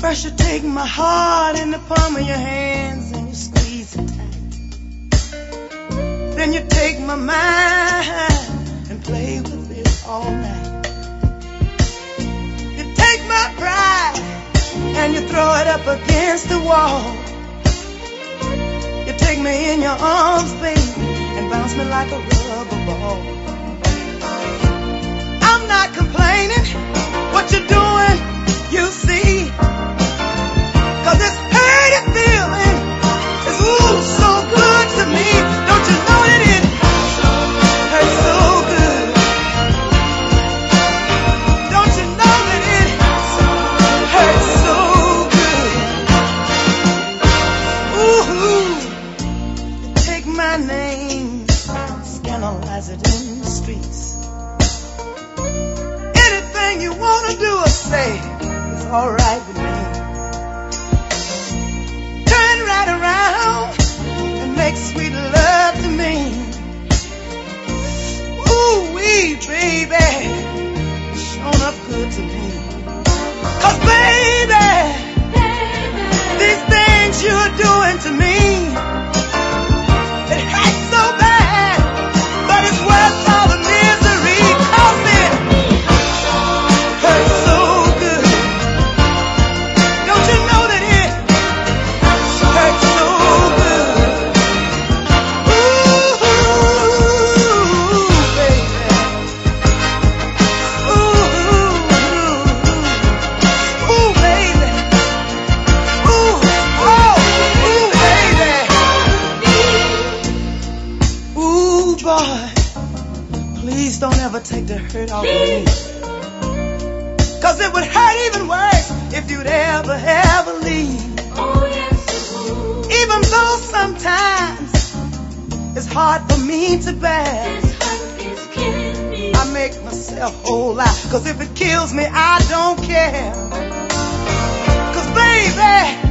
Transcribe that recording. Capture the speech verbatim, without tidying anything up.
First you take my heart in the palm of your hands and you squeeze it tight. Then you take my mind and play with it all night. You take my pride and you throw it up against the wall. You take me in your arms, baby, and bounce me like a rubber ball. I'm not complaining, what you're doing, you see. Cause this hurting feeling is ooh so good to me. Don't you know that it hurts so good? Don't you know that it hurts so good? Ooh, you take my name, scandalize it in the streets. Anything you wanna do or say is alright with me. Right around and make sweet love to me. Ooh wee, baby, shown up good to me. Cause baby, baby, these things you're doing to me, it hurts so bad, but it's worth all the misery. Cause it hurts so good. Don't you know that it hurts so good? Ooh, baby. Ooh, ooh, baby. Ooh, oh, ooh, baby. Ooh, boy, please don't ever take the hurt off me. Cause it would hurt even worse if you'd ever, ever leave. Even though sometimes it's hard for me to bear, I make myself whole out. Cause if it kills me, I don't care. Cause baby,